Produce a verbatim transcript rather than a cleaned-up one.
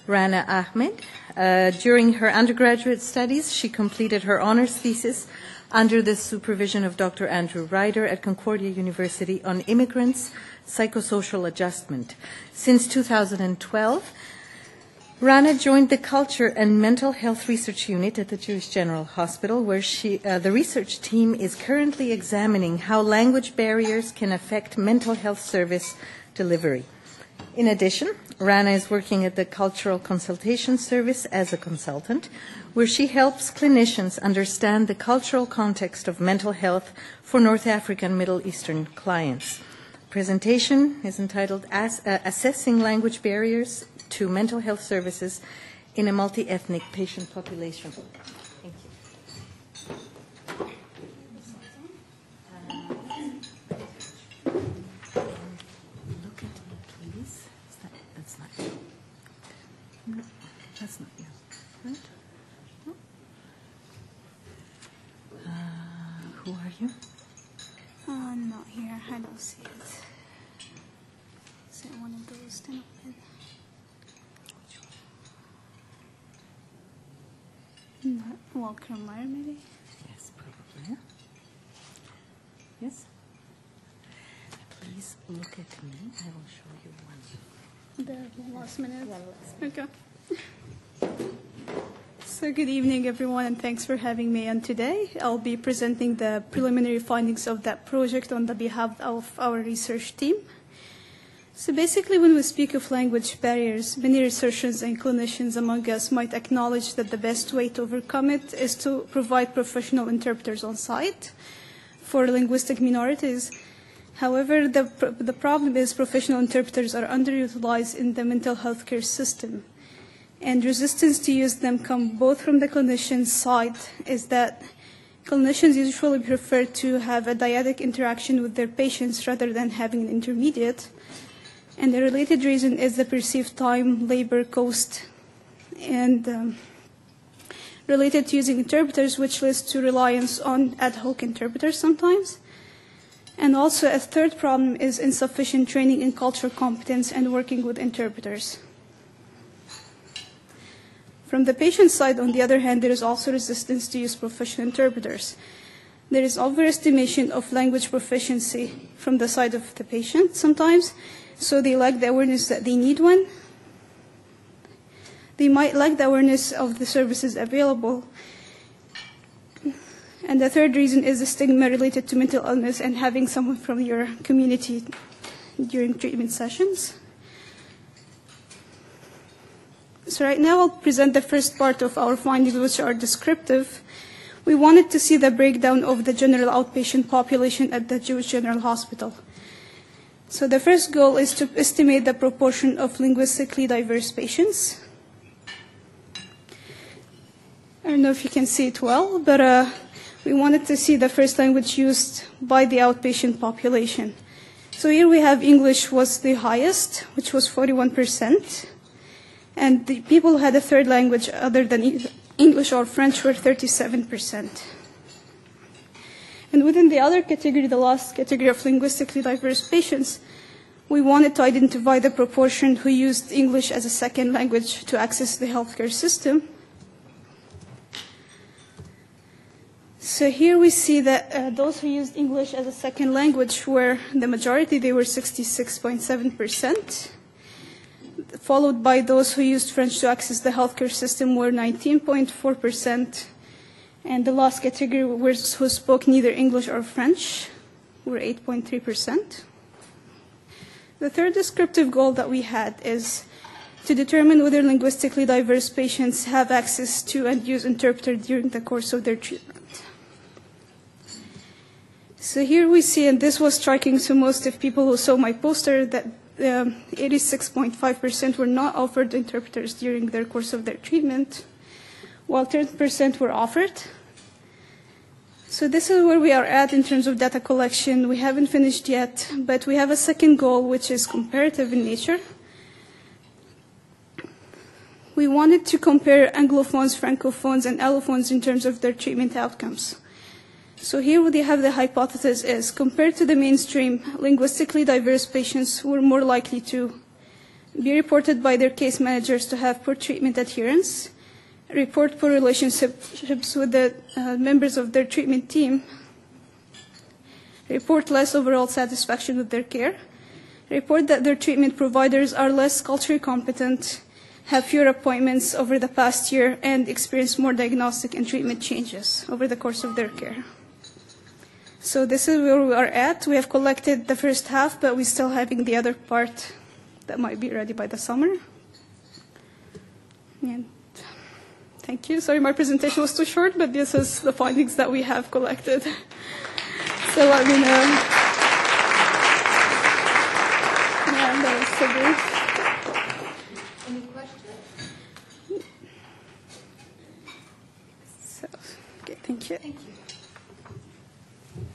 Rana Ahmed. Uh, during her undergraduate studies, she completed her honors thesis under the supervision of Doctor Andrew Ryder at Concordia University on immigrants' psychosocial adjustment. Since two thousand twelve, Rana joined the Culture and Mental Health Research Unit at the Jewish General Hospital, where she, uh, the research team is currently examining how language barriers can affect mental health service delivery. In addition, Rana is working at the Cultural Consultation Service as a consultant, where she helps clinicians understand the cultural context of mental health for North African Middle Eastern clients. The presentation is entitled As, uh, Assessing Language Barriers to Mental Health Services in a Multi-Ethnic Patient Population. Thank you. Look at me, please. Is that, that's not you. No, that's not you. Right? No. Uh, who are you? Uh, I'm not here. I don't see it. Is it one of those to not with? Not Walker Meyer, maybe? Yes, probably. Yes? Please look at me. I will show you one. The last minute? Okay. So good evening, everyone, and thanks for having me on today. I'll be presenting the preliminary findings of that project on the behalf of our research team. So basically, when we speak of language barriers, many researchers and clinicians among us might acknowledge that the best way to overcome it is to provide professional interpreters on site for linguistic minorities. However, the, the problem is professional interpreters are underutilized in the mental health care system. And resistance to use them come both from the clinician's side, is that clinicians usually prefer to have a dyadic interaction with their patients rather than having an intermediate. And the related reason is the perceived time, labor, cost, and um, related to using interpreters, which leads to reliance on ad hoc interpreters sometimes. And also a third problem is insufficient training in cultural competence and working with interpreters. From the patient side, on the other hand, there is also resistance to use professional interpreters. There is overestimation of language proficiency from the side of the patient sometimes, so they lack the awareness that they need one. They might lack the awareness of the services available. And the third reason is the stigma related to mental illness and having someone from your community during treatment sessions. So right now I'll present the first part of our findings, which are descriptive. We wanted to see the breakdown of the general outpatient population at the Jewish General Hospital. So the first goal is to estimate the proportion of linguistically diverse patients. I don't know if you can see it well, but uh, we wanted to see the first language used by the outpatient population. So here we have English was the highest, which was forty-one percent. And the people who had a third language other than English or French were thirty-seven percent. And within the other category, the last category of linguistically diverse patients, we wanted to identify the proportion who used English as a second language to access the healthcare system. So here we see that uh, those who used English as a second language were the majority. They were sixty-six point seven percent, followed by those who used French to access the healthcare system were nineteen point four percent. And the last category was who spoke neither English or French were eight point three percent. The third descriptive goal that we had is to determine whether linguistically diverse patients have access to and use interpreter during the course of their treatment. So here we see, and this was striking to most of people who saw my poster, that um, eighty-six point five percent were not offered interpreters during their course of their treatment, while ten percent were offered. So this is where we are at in terms of data collection. We haven't finished yet, but we have a second goal, which is comparative in nature. We wanted to compare Anglophones, Francophones, and Allophones in terms of their treatment outcomes. So here what they have the hypothesis is, compared to the mainstream, linguistically diverse patients were more likely to be reported by their case managers to have poor treatment adherence, report poor relationships with the uh, members of their treatment team, report less overall satisfaction with their care, report that their treatment providers are less culturally competent, have fewer appointments over the past year, and experience more diagnostic and treatment changes over the course of their care. So this is where we are at. We have collected the first half, but we're still having the other part that might be ready by the summer. And thank you. Sorry, my presentation was too short, but this is the findings that we have collected. So let me know. Yeah, that was so brief. Any questions? So, okay, thank you. Thank you.